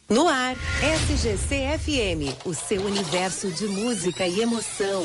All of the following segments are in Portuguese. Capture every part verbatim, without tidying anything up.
No ar, S G C F M, o seu universo de música e emoção.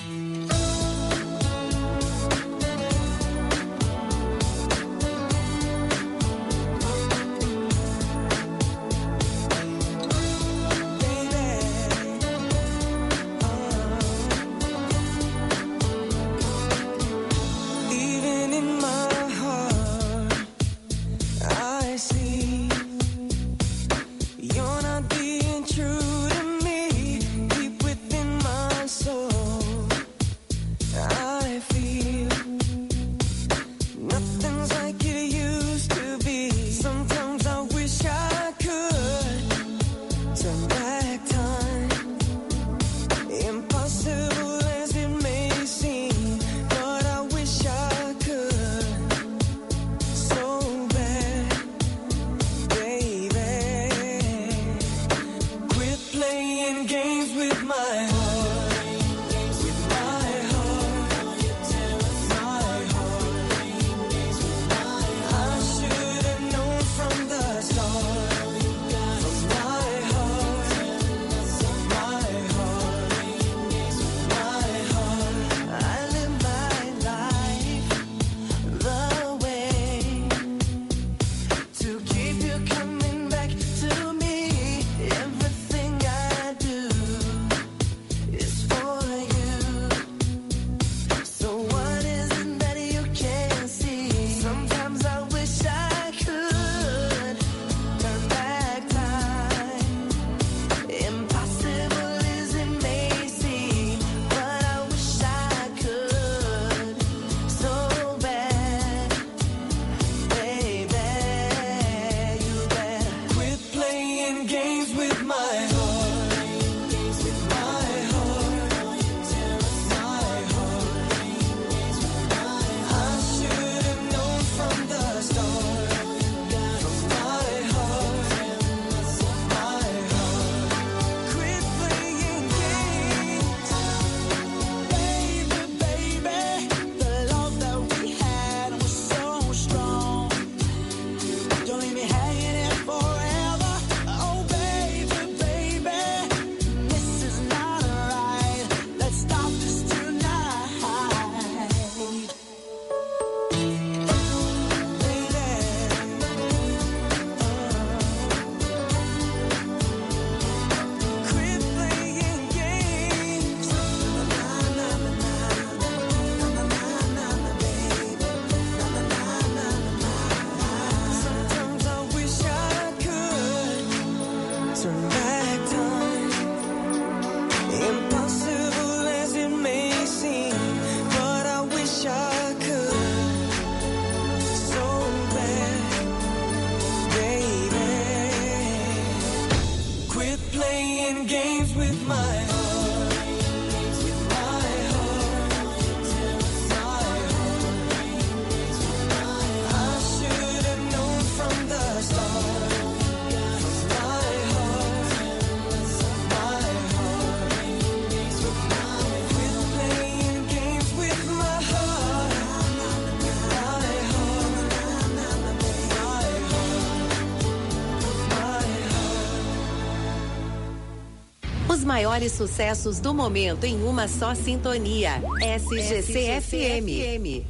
Os maiores sucessos do momento em uma só sintonia. S G C F M.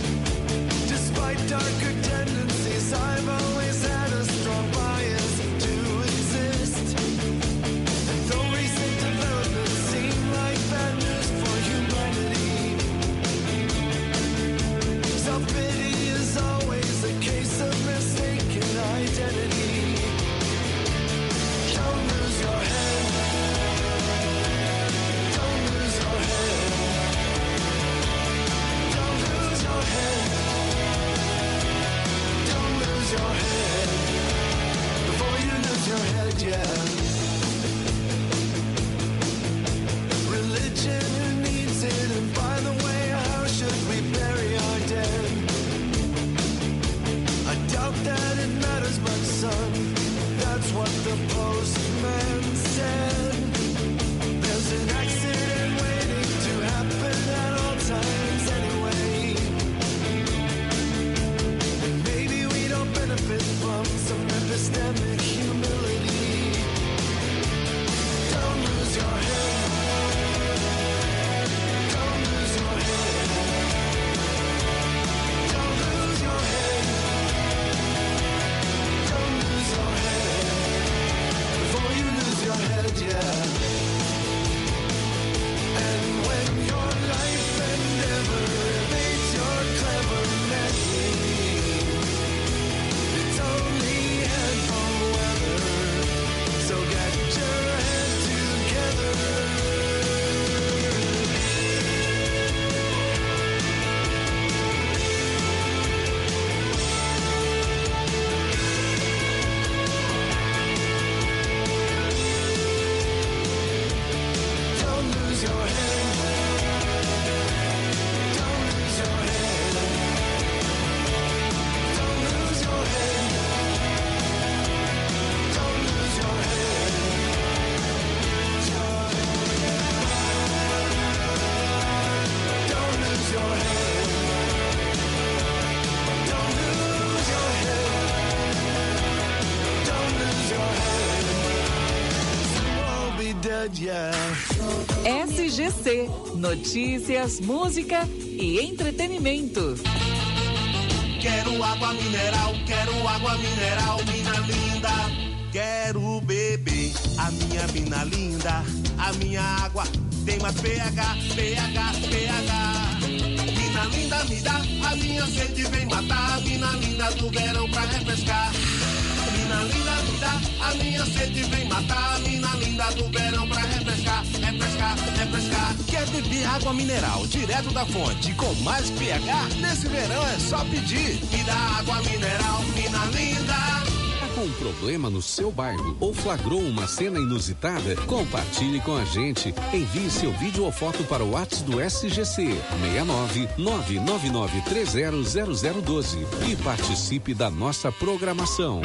Darker tendencies, I've always had a strong bias to S G C, notícias, música e entretenimento. Quero água mineral, quero água mineral, mina linda. Quero beber a minha mina linda. A minha água tem mais pH, pH, pH. Mina linda me dá, a minha sede vem matar. Mina linda do verão pra refrescar. Mina linda me dá, a minha sede vem matar. Mina linda do verão pra refrescar, refrescar, refrescar. Quer beber água mineral direto da fonte com mais pH? Nesse verão é só pedir. Me dá água mineral, mina linda. Com um problema no seu bairro ou flagrou uma cena inusitada? Compartilhe com a gente. Envie seu vídeo ou foto para o WhatsApp do S G C seis nove nove nove nove três zero zero zero um dois e participe da nossa programação.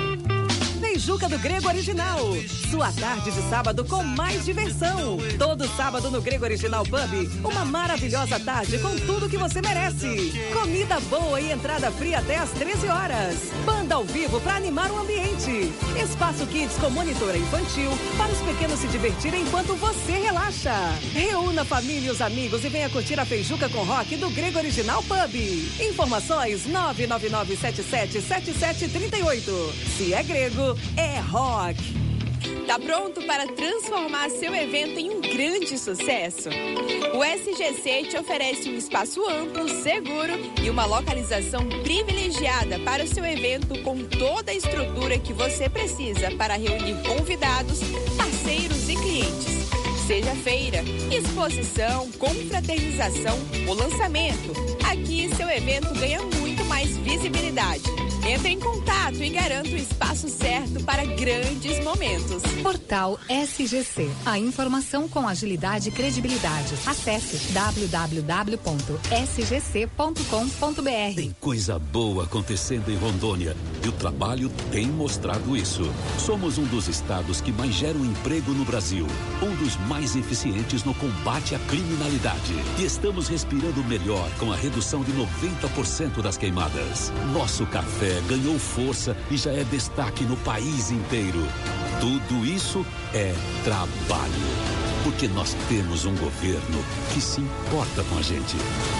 Feijuca do Grego Original. Sua tarde de sábado com mais diversão. Todo sábado no Grego Original Pub, uma maravilhosa tarde com tudo que você merece. Comida boa e entrada fria até às treze horas. Banda ao vivo para animar o ambiente. Espaço Kids com monitora infantil para os pequenos se divertirem enquanto você relaxa. Reúna a família e os amigos e venha curtir a Feijuca com Rock do Grego Original Pub. Informações nove nove nove sete sete sete sete três oito. Se é grego, é rock. Tá pronto para transformar seu evento em um grande sucesso? O S G C te oferece um espaço amplo, seguro e uma localização privilegiada para o seu evento com toda a estrutura que você precisa para reunir convidados, parceiros e clientes. Seja feira, exposição, confraternização ou lançamento, aqui seu evento ganha muito mais visibilidade. Entre em contato e garanta o espaço certo para grandes momentos. Portal S G C. A informação com agilidade e credibilidade. Acesse w w w ponto s g c ponto com ponto b r. Tem coisa boa acontecendo em Rondônia e o trabalho tem mostrado isso. Somos um dos estados que mais geram emprego no Brasil, um dos mais eficientes no combate à criminalidade. E estamos respirando melhor com a redução de noventa por cento das queimadas. Nosso café ganhou força e já é destaque no país inteiro. Tudo isso é trabalho, porque nós temos um governo que se importa com a gente.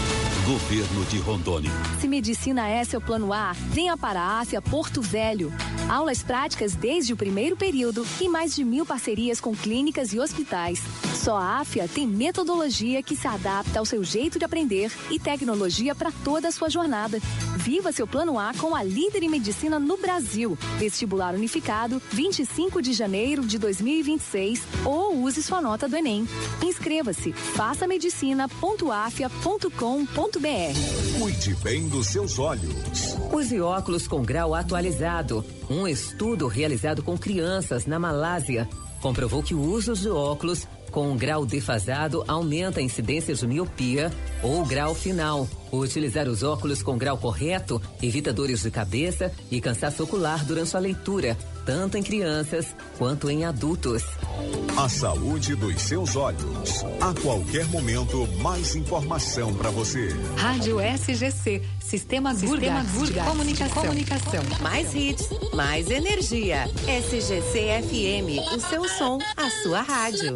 Governo de Rondônia. Se Medicina é seu plano A, venha para a Áfia Porto Velho. Aulas práticas desde o primeiro período e mais de mil parcerias com clínicas e hospitais. Só a Áfia tem metodologia que se adapta ao seu jeito de aprender e tecnologia para toda a sua jornada. Viva seu plano A com a líder em medicina no Brasil. Vestibular unificado, vinte e cinco de janeiro de dois mil e vinte e seis, ou use sua nota do Enem. Inscreva-se, faça medicina ponto afia ponto com ponto b r. Cuide bem dos seus olhos. Use óculos com grau atualizado. Um estudo realizado com crianças na Malásia comprovou que o uso de óculos com um grau defasado aumenta a incidência de miopia ou grau final. Utilizar os óculos com grau correto evita dores de cabeça e cansaço ocular durante a leitura, tanto em crianças quanto em adultos. A saúde dos seus olhos. A qualquer momento, mais informação para você. Rádio S G C, Sistema Gurga de Comunicação. Comunicação. Mais hits, mais energia. S G C F M, o seu som, a sua rádio.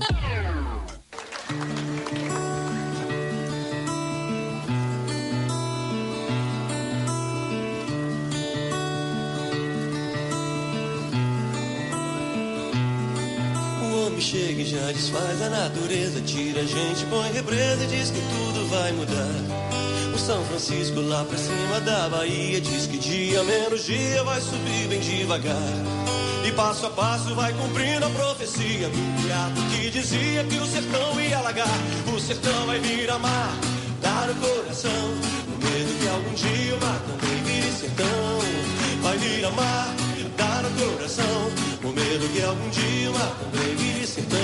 tsunami chega e já desfaz a natureza, tira a gente, põe represa e diz que tudo vai mudar. O São Francisco lá pra cima da Bahia diz que dia menos dia vai subir bem devagar. E passo a passo vai cumprindo a profecia do teatro que dizia que o sertão ia alagar. O sertão vai virar mar, dar no coração, no medo que algum dia o mar também vire sertão. Vai virar mar, dar no coração, no medo que algum dia o mar também vire sertão.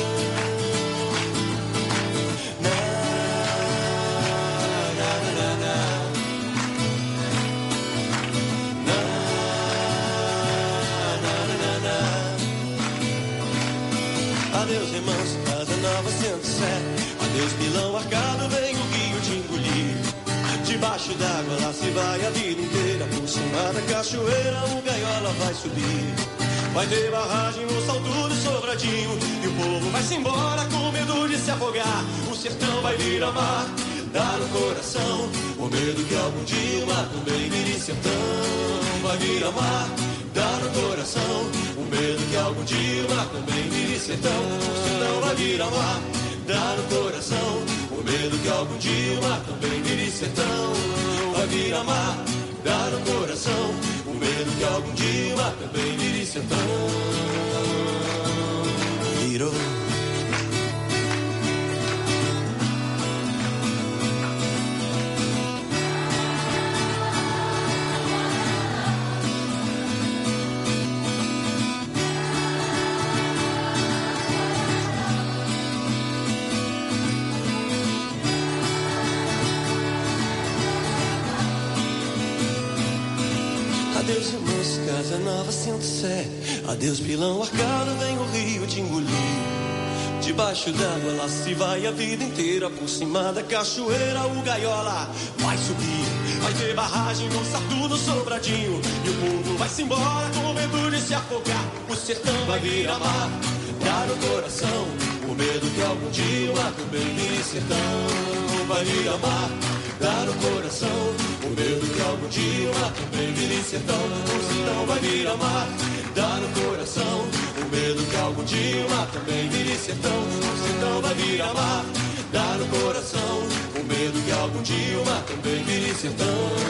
Adeus remanso, casa nova, centro sé. Adeus pilão arcado, vem o rio te engolir. Debaixo d'água lá se vai a vida inteira. Por cima da cachoeira o gaiola vai subir. Vai ter barragem no salto do Sobradinho. E o povo vai-se embora com medo de se afogar. O sertão vai virar mar, dar no coração, o medo que algum dia o mar também vire sertão. Vai virar mar, dar no coração, o medo que algum dia o mar também vire sertão. O sertão vai virar mar, dar no coração, o medo que algum dia o mar também vire sertão. Vai virar mar, dar no coração, o medo que algum dia o mar também vire sertão. Virou. Adeus irmãos, casa nova, sinto sé. Adeus pilão arcado, vem o rio te engolir. Debaixo d'água lá se vai a vida inteira. Por cima da cachoeira o gaiola vai subir. Vai ter barragem no sarto do Sobradinho. E o povo vai-se embora com medo de se afogar. O sertão vai virar mar, dar no coração, o medo que algum dia o mar também vire sertão. Vai virar mar, dar no coração, o medo que algum dia o mar também vire sertão. O sertão vai virar mar, dar no coração, o medo que algum dia o mar também vire sertão. O sertão vai virar mar, dar no coração, o medo que algum dia o mar também vire sertão.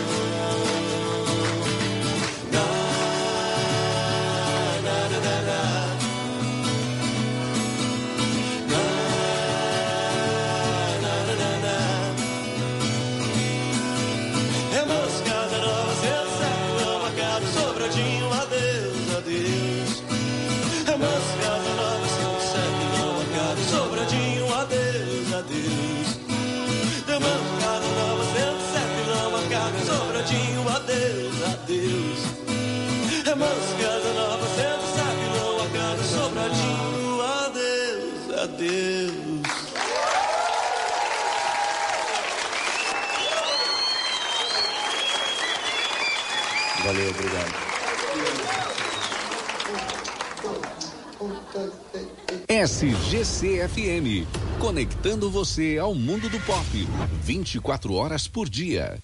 Adeus, adeus. Remanso, casa nova, centro sé, pilão arcado, Sobradinho. Adeus, adeus. Valeu, obrigado. S G C F M, conectando você ao mundo do pop, vinte e quatro horas por dia.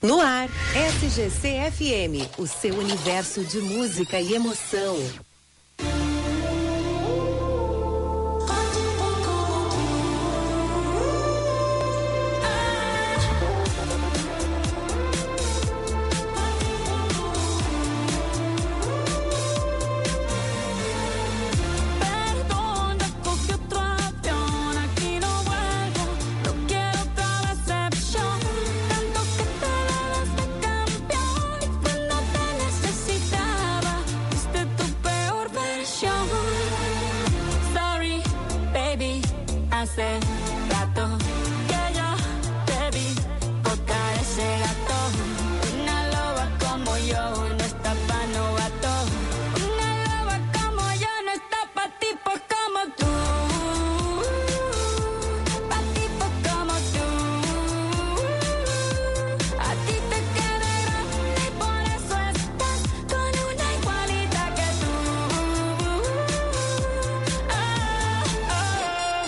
No ar, S G C F M, o seu universo de música e emoção. Hace rato que yo te vi tocar ese gato. Una loba como yo no está pa' novato. Una loba como yo no está pa' tipos como tú. Pa' tipos como tú. A ti te queda grande y por eso estás con una igualita que tú. Ah, ah.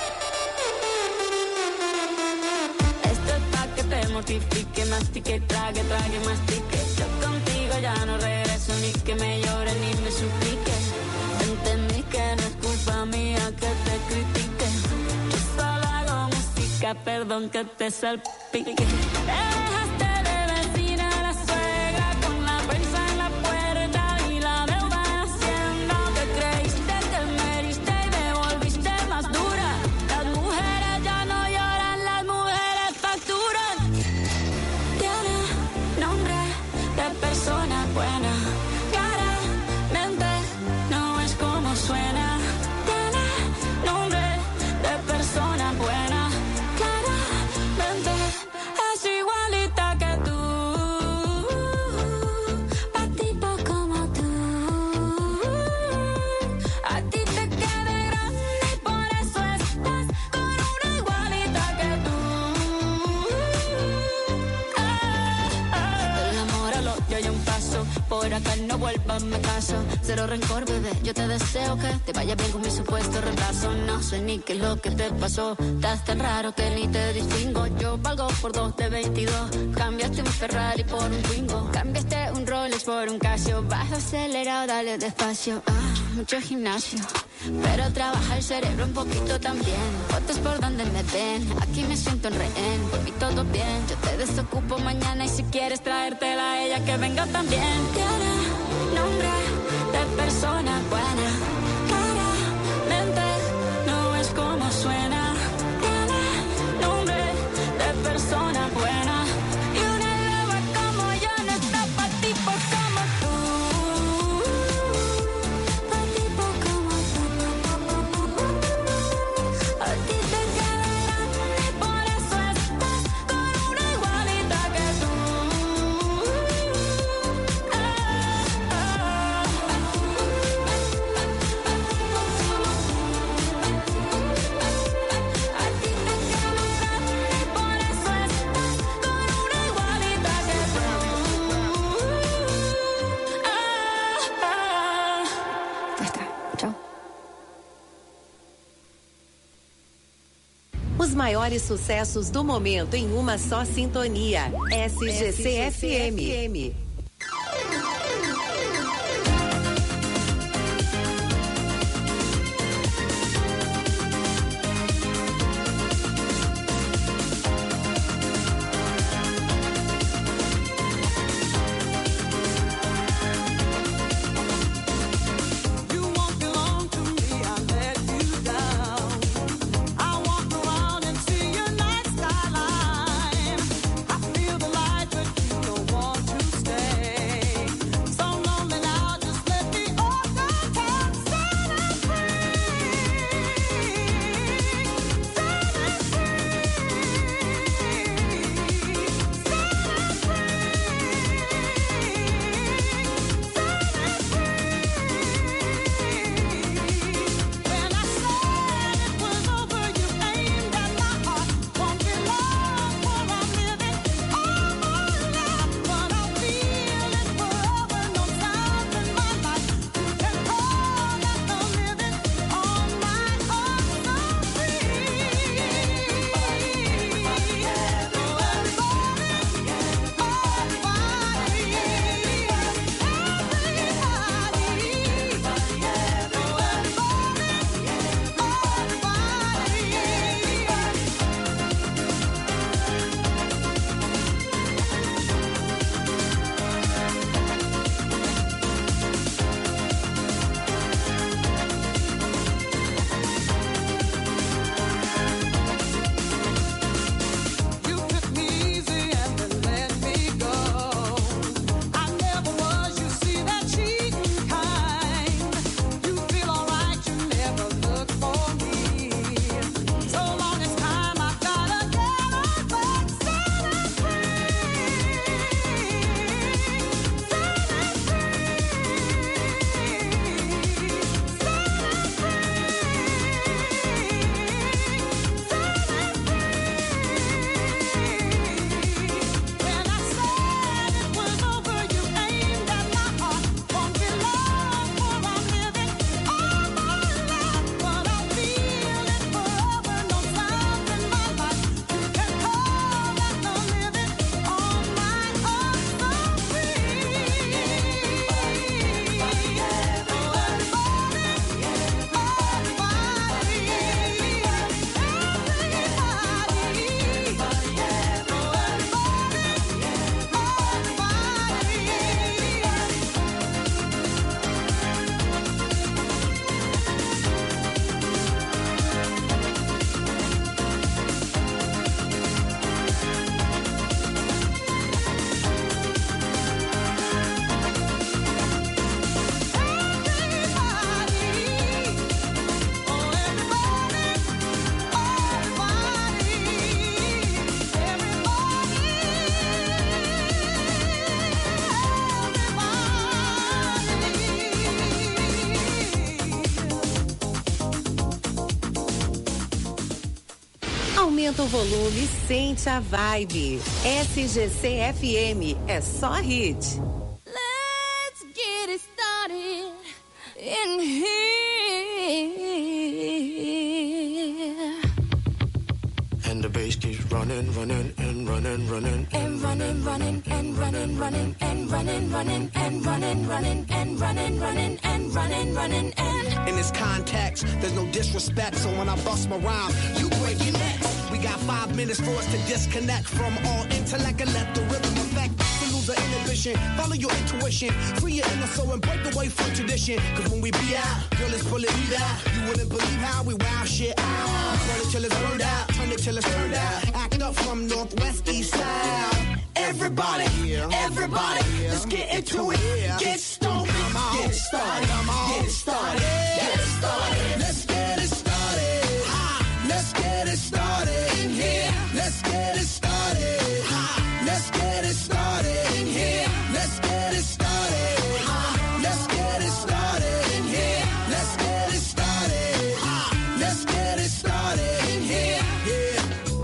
Mortifique, mastique, trague, trague, mastique. Yo contigo ya no regreso, ni que me llore ni me suplique. Entendí que no es culpa mía que te critique. Yo solo hago música, perdón que te salpique. Te dejaste de vecina a la suegra con la prensa en la puerta y la deuda en Hacienda. Te creíste que me heriste y me volviste más dura. Las mujeres ya no lloran, las mujeres facturan. Persona buena, claramente no es como suena. Tiene nombre de persona buena, claramente es igualita que tú. Pa' tipo como tú. A ti te queda grande y por eso estás con una igualita que tú. Ah, ah. El amor al odio hay un paso, por acá no vuelvas, me caso. Cero rencor, bebé, yo te deseo que te vaya bien con mi supuesto retraso. No sé ni qué es lo que te pasó, estás tan raro que ni te distingo. Yo valgo por dos de veintidós, cambiaste un Ferrari por un Twingo. Cambiaste un Rolex por un Casio, baja acelerado, dale despacio. Ah, mucho gimnasio, pero trabaja el cerebro un poquito también. Fotos por donde me ven, aquí me siento en rehén. Por mí todo bien, yo te desocupo mañana y si quieres traértela a ella que venga también. Tiene nombre de persona buena, claramente no es como suena. Tiene nombre de persona buena y una loba como yo no está pa' tipos como tú. Pa' tipos como tú. A ti te queda grande y por eso estás con una igualita que tú. Os maiores sucessos do momento em uma só sintonia. S G C F M. Feel the light, but you don't want to stay. Aumenta o volume e sente a vibe. S G C F M é só hit. Let's get it started in here. And the bass keeps running, running, and running, running, and running, running, and running, running, and running, running, and running, running, and running, running, and running, running, and. In this context, there's no disrespect, so when I bust my rhyme, you break your neck. We got five minutes for us to disconnect from all intellect and let the rhythm affect. To lose the inhibition, follow your intuition, free your inner soul and break away from tradition. Cause when we be out, girl, it's pulling me out. You wouldn't believe how we wow shit out. Burn it till it's burned out, turn it till it's turned out. Act up from northwest, east side. Everybody, everybody, let's get into it. Get stoked, get it started, get it started, get it started. Let's get it started. Let's get it started in here. Let's get it started. Let's get it started in here. Let's get it started. Let's get it started in here. Let's get it started. Let's get it started in here. Yeah.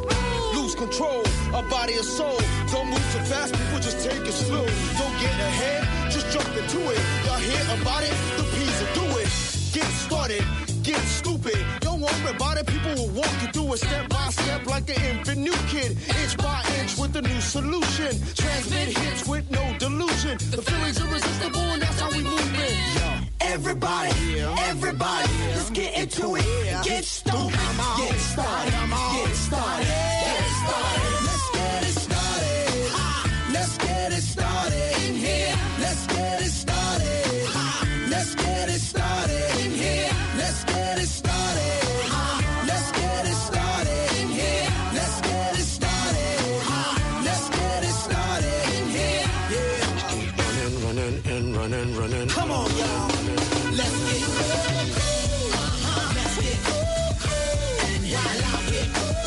Lose control of body and soul. Don't move too fast, people just take it slow. Don't get ahead, just jump into it. Y'all hear about it? The P's will do it. Get started, get stupid. Don't worry about it, people will walk you through it step by step like an infant new kid. Inch by inch with a new solution. Transmit hits with no delusion. The feeling's irresistible and that's how we move it. Everybody, everybody, let's get into it. Get stoked, get it started, get it started, get it started. Let's get it started. Let's get it started in here. Let's get it started. Let's get it started in here. Let's get it started. Let's get it started in here. Let's get it started. Let's get it started in here. Yeah. running, running, and running, running. Come on, y'all. Let's get cool. Let's get cool. And y'all out get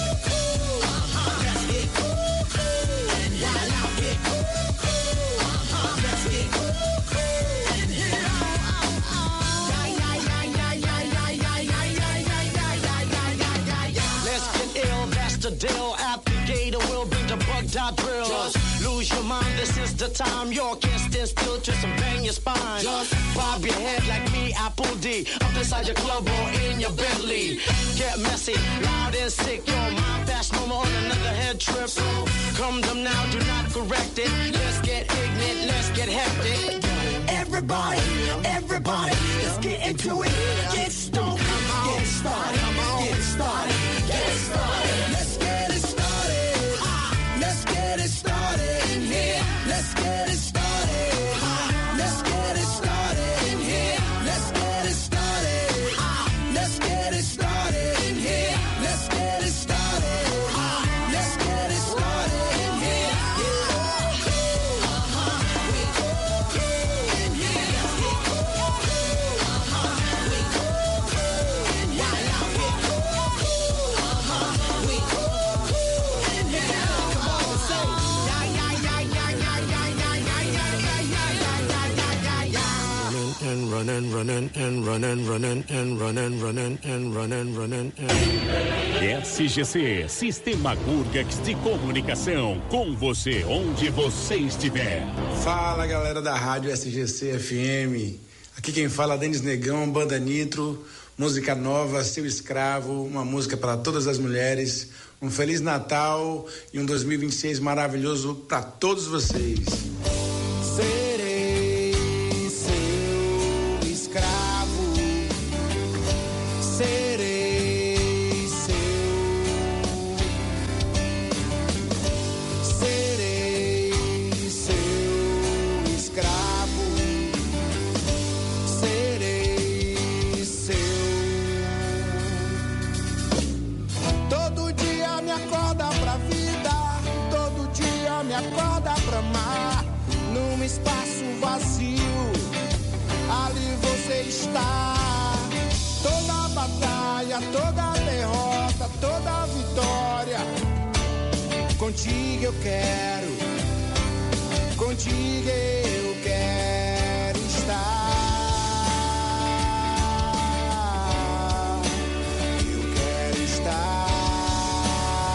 cool. Let's get cool. And y'all out get cool. Let's get cool. And let's get ill, that's the deal. Applicator will bring the bug dot drill. Just lose your mind, this is the time. You can't stand still, twist and bang your spine. Just bob your head like me, Apple D. Up inside your club or in your Bentley. Get messy, loud and sick. Your mind fast, no more on another head trip. So come them now, do not correct it. Let's get ignorant, let's get hectic. Everybody, everybody, let's get into it. Get stoked, get it started, get it started, get it started. Let's get it started. Let's get it started in here. Let's get it started. Let's get it started in here. Let's get it started. Let's get it started in here. Let's get it started. Let's get it started in here. And running, running, and running, running, and running, running, and running, running, and... S G C, Sistema Gurgax de Comunicação, com você, onde você estiver. Fala, galera da Rádio S G C F M. Aqui quem fala é Denis Negão, Banda Nitro, música nova, Seu Escravo, uma música para todas as mulheres. Um Feliz Natal e um dois mil e vinte e seis maravilhoso para todos vocês. Serei seu escravo, serei seu, serei seu escravo, serei seu. Todo dia me acorda pra vida, todo dia me acorda pra amar. Num espaço vazio, ali você está. Toda batalha, toda derrota, toda vitória, contigo eu quero, contigo eu quero estar. Eu quero estar.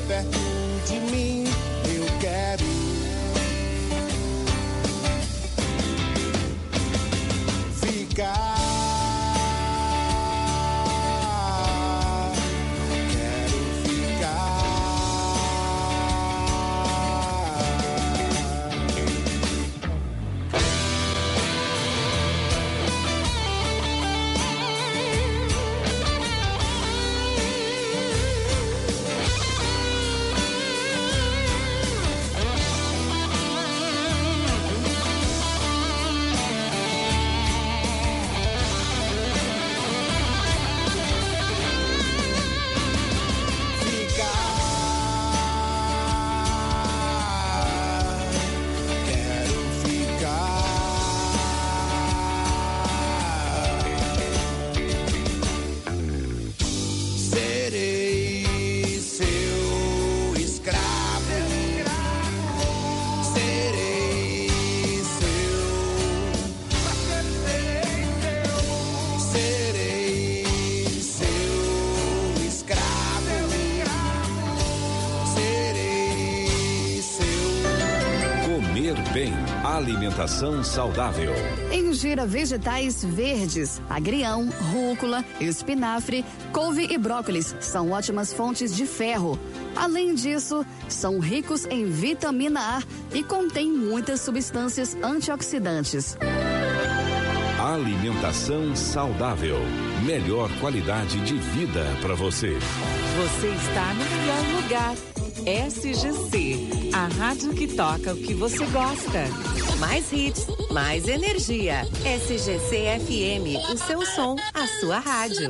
perto de mim, eu quero. Ficar. Alimentação saudável. Ingira vegetais verdes, agrião, rúcula, espinafre, couve e brócolis são ótimas fontes de ferro. Além disso, são ricos em vitamina A e contêm muitas substâncias antioxidantes. Alimentação saudável. Melhor qualidade de vida para você. Você está no melhor lugar. S G C, a rádio que toca o que você gosta. Mais hits, mais energia. S G C F M, o seu som, a sua rádio.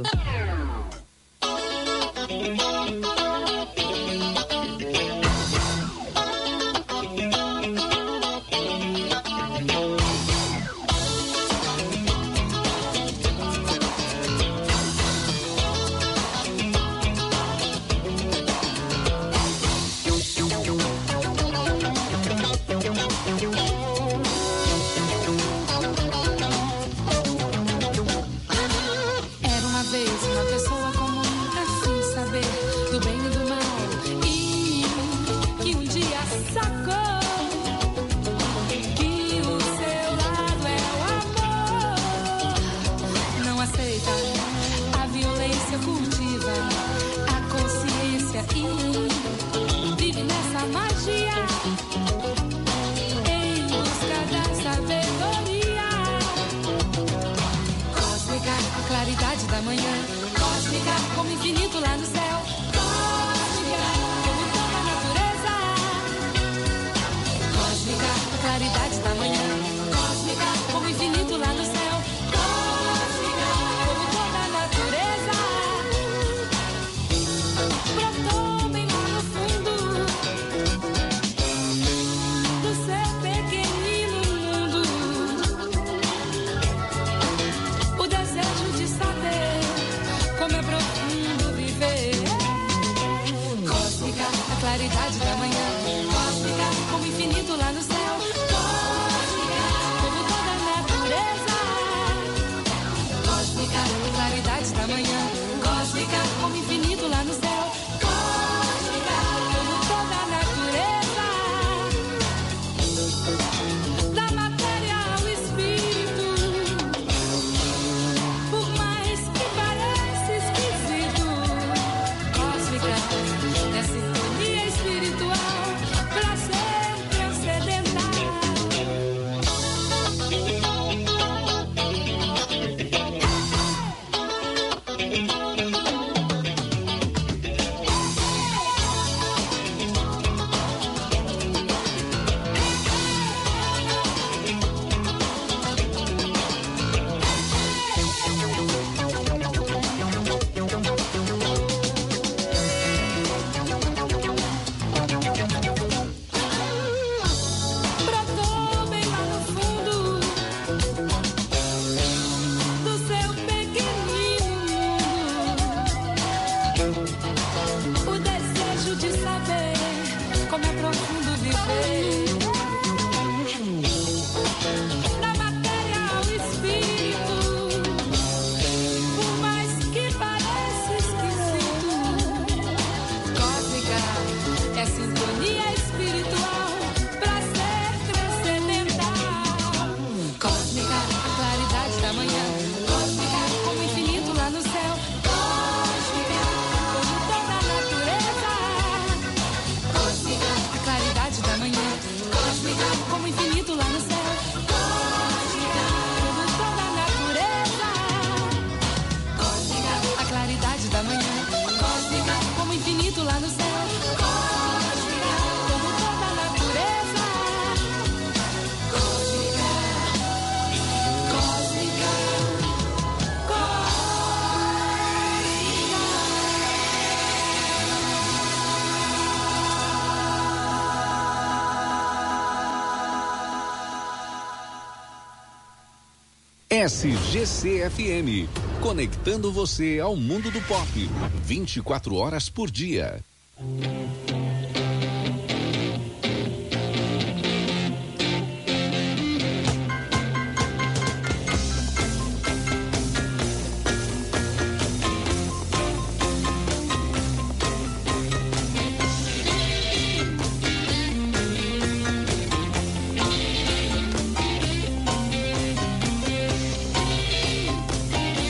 S G C F M, conectando você ao mundo do pop, vinte e quatro horas por dia.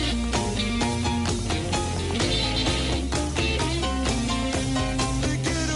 Get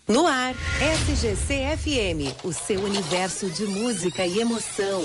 No ar, S G C F M, o seu universo de música e emoção.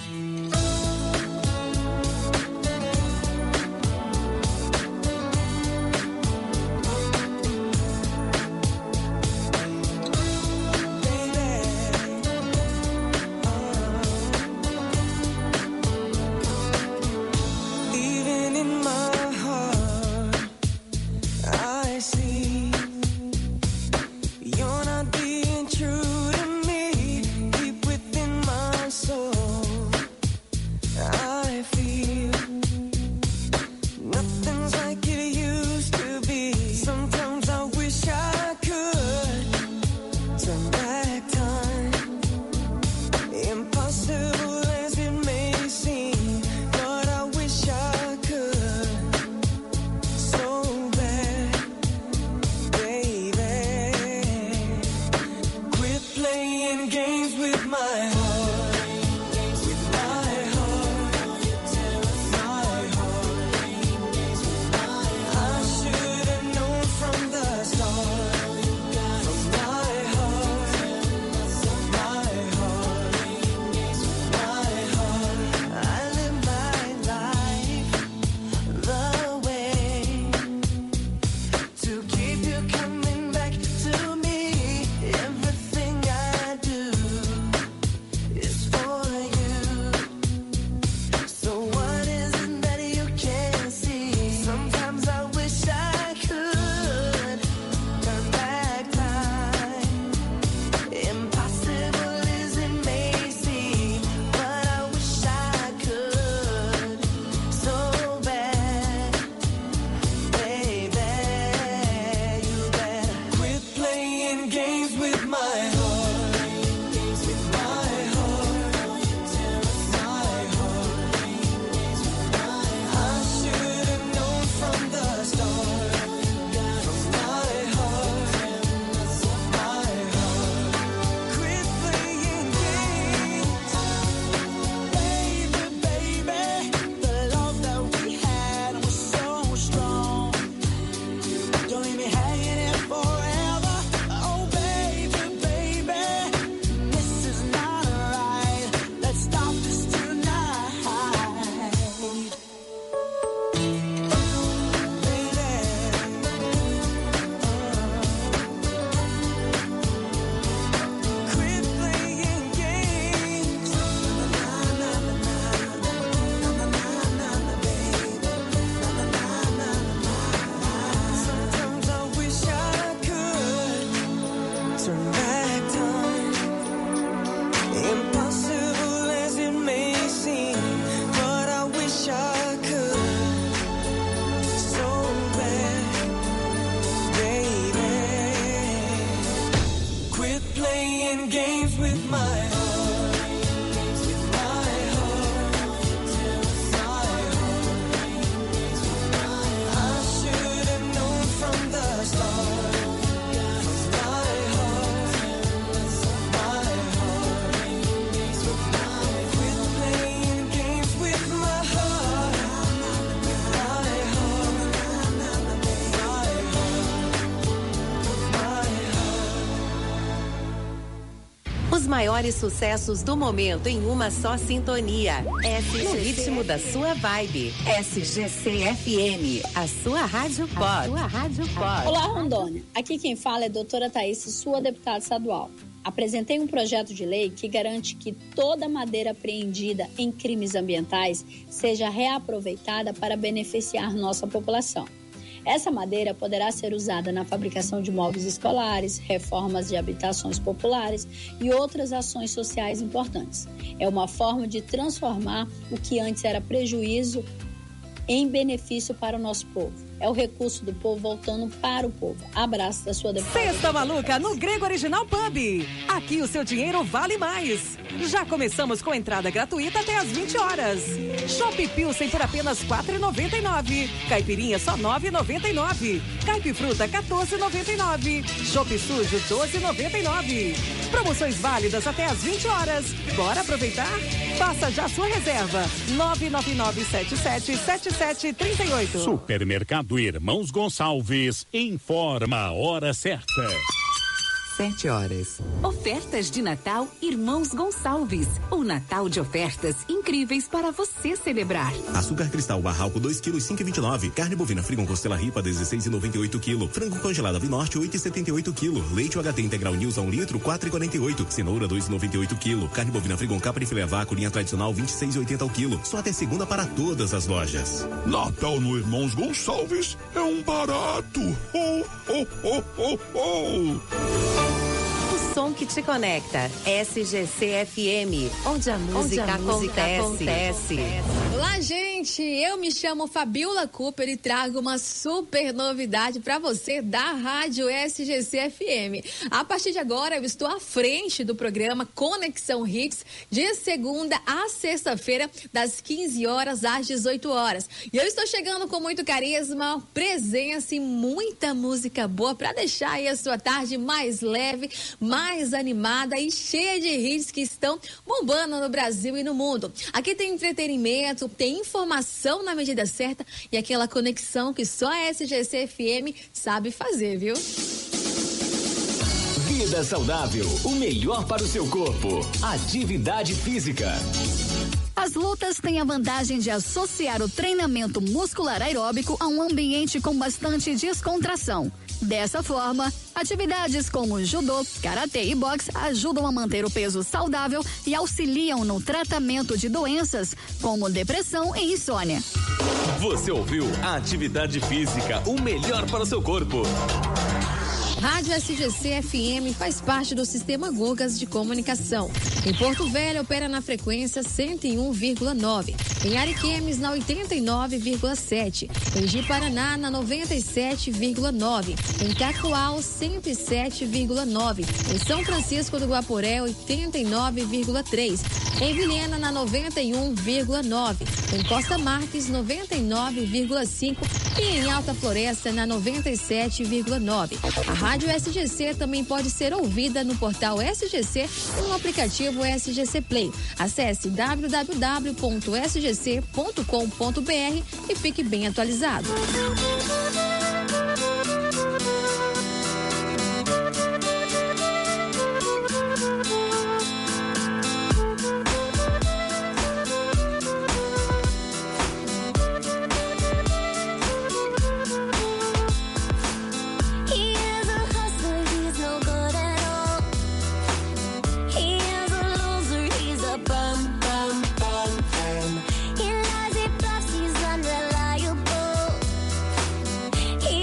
Os maiores sucessos do momento em uma só sintonia. S G C no ritmo da sua vibe. S G C F M, a sua rádio pop. A sua rádio pop. Olá, Rondônia. Aqui quem fala é a doutora Thaís, sua deputada estadual. Apresentei um projeto de lei que garante que toda madeira apreendida em crimes ambientais seja reaproveitada para beneficiar nossa população. Essa madeira poderá ser usada na fabricação de móveis escolares, reformas de habitações populares e outras ações sociais importantes. É uma forma de transformar o que antes era prejuízo em benefício para o nosso povo. É o recurso do povo voltando para o povo. Abraço da sua deputada. Sexta Maluca no Grego Original Pub. Aqui o seu dinheiro vale mais. Já começamos com entrada gratuita até às vinte horas. Chopp Pilsen por apenas quatro reais e noventa e nove centavos. Caipirinha só nove reais e noventa e nove centavos. Caipifruta quatorze reais e noventa e nove centavos. Chopp Sujo doze reais e noventa e nove centavos. Promoções válidas até às vinte horas. Bora aproveitar? Faça já sua reserva. nove nove nove sete sete sete sete três oito. Supermercado Irmãos Gonçalves informa a hora certa. dezessete horas. Ofertas de Natal Irmãos Gonçalves. O Natal de ofertas incríveis para você celebrar. Açúcar cristal Barralco dois quilos cinco e vinte e nove. Carne bovina Frigon Costela Ripa dezesseis e noventa e oito quilo. Frango congelado Vinorte oito e setenta e oito quilo. Leite U H T integral News um litro quatro e quarenta e oito. Cenoura dois e noventa e oito quilo. Carne bovina Frigon Capra e filé vácuo linha tradicional vinte e seis e oitenta o quilo. Só até segunda para todas as lojas. Natal no Irmãos Gonçalves é um barato. Oh, oh, oh, oh, oh. O som que te conecta. S G C F M, onde a música, onde a música acontece. acontece. Olá, gente. Eu me chamo Fabiola Cooper e trago uma super novidade para você da Rádio S G C F M. A partir de agora, eu estou à frente do programa Conexão Hits, de segunda a sexta-feira, das quinze horas às dezoito horas. E eu estou chegando com muito carisma, presença e muita música boa para deixar aí a sua tarde mais leve, mais animada e cheia de hits que estão bombando no Brasil e no mundo. Aqui tem entretenimento, tem informação na medida certa e aquela conexão que só a S G C F M sabe fazer, viu? Vida saudável, o melhor para o seu corpo. Atividade física. As lutas têm a vantagem de associar o treinamento muscular aeróbico a um ambiente com bastante descontração. Dessa forma, atividades como judô, karatê e boxe ajudam a manter o peso saudável e auxiliam no tratamento de doenças como depressão e insônia. Você ouviu a Atividade Física, o melhor para o seu corpo. Rádio S G C F M faz parte do Sistema Gugas de Comunicação. Em Porto Velho, opera na frequência cento e um vírgula nove. Em Ariquemes, na oitenta e nove vírgula sete. Em Ji-Paraná, na noventa e sete vírgula nove. Em Cacoal, cento e sete vírgula nove. Em São Francisco do Guaporé, oitenta e nove vírgula três. Em Vilhena, na noventa e um vírgula nove. Em Costa Marques, noventa e nove vírgula cinco. E em Alta Floresta, na noventa e sete vírgula nove. A Rádio S G C também pode ser ouvida no portal S G C e no aplicativo S G C Play. Acesse w w w ponto s g c ponto com ponto b r e fique bem atualizado. He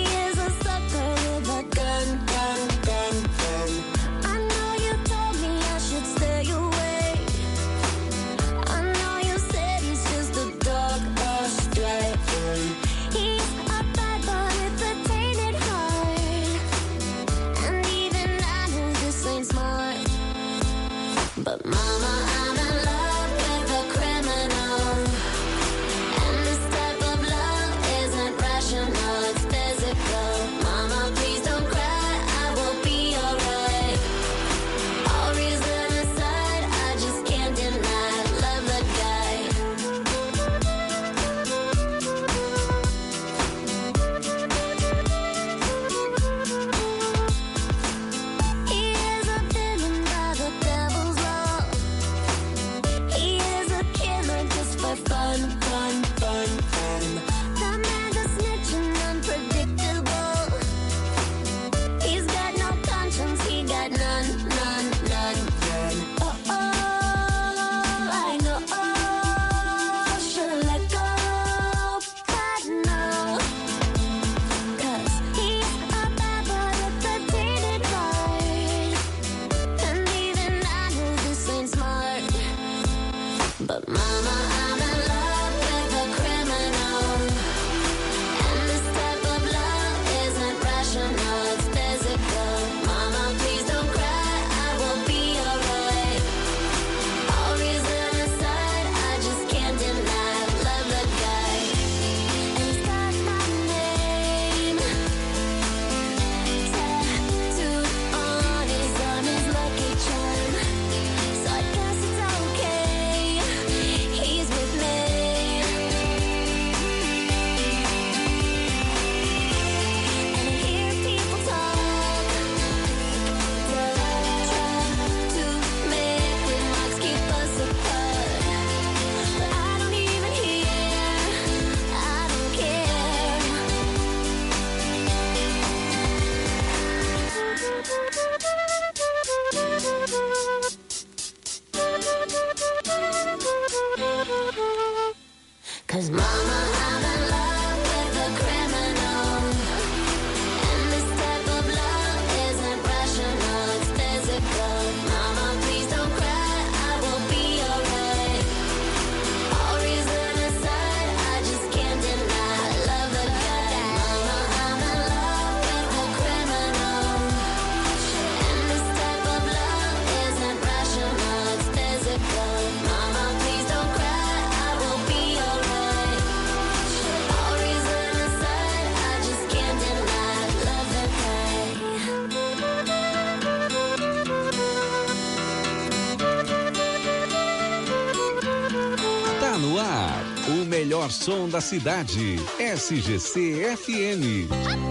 melhor som da cidade. S G C F M.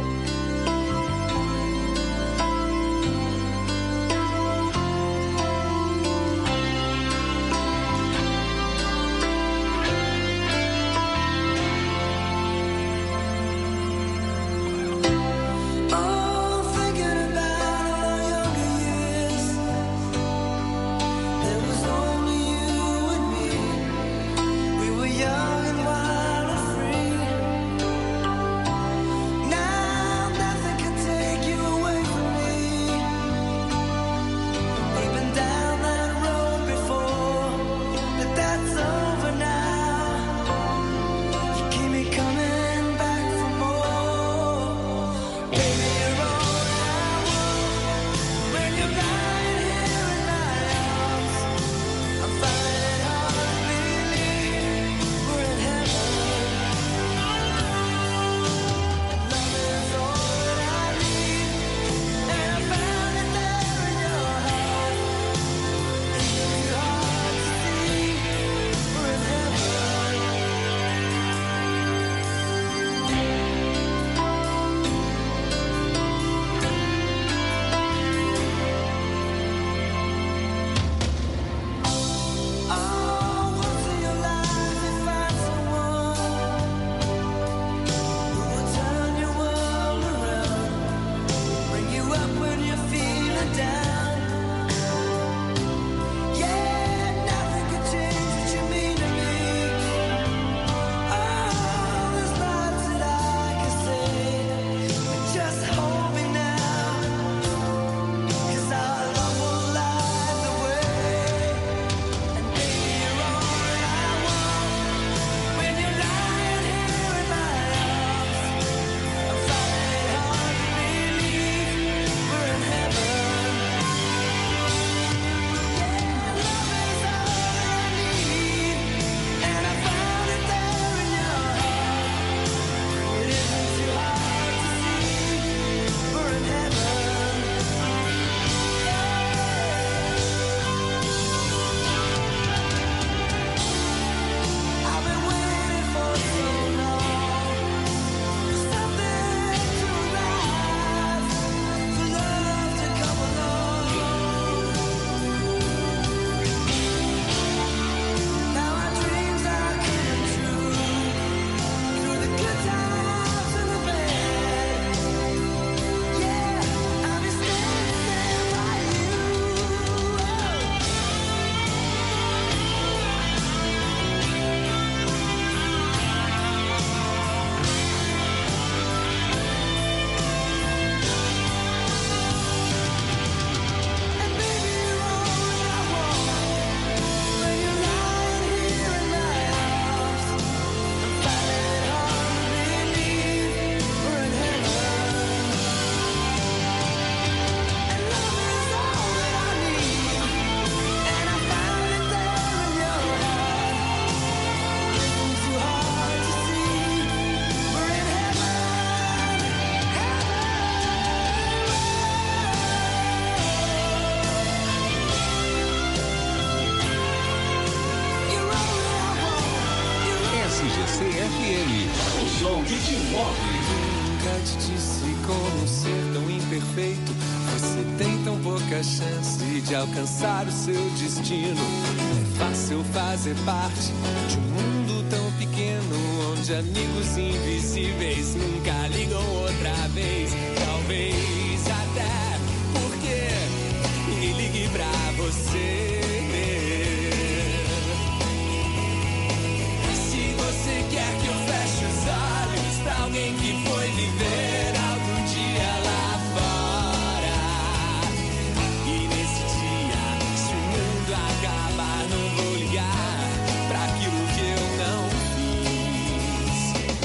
Nunca te disse como ser tão imperfeito. Você tem tão pouca chance de alcançar o seu destino. É fácil fazer parte de um mundo tão pequeno, onde amigos invisíveis nunca ligam outra vez. Talvez até porque ninguém ligue pra você.